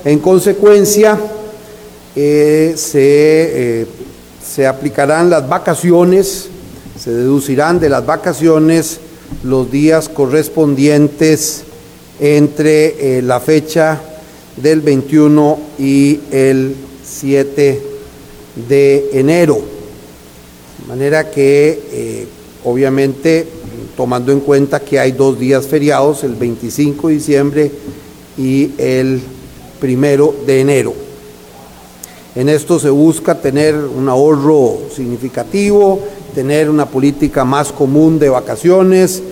En consecuencia, se aplicarán las vacaciones, se deducirán de las vacaciones los días correspondientes entre la fecha del 21 y el 7 de enero. De manera que, obviamente, tomando en cuenta que hay 2 días feriados, el 25 de diciembre y el 1 de enero. En esto se busca tener un ahorro significativo, tener una política más común de vacaciones,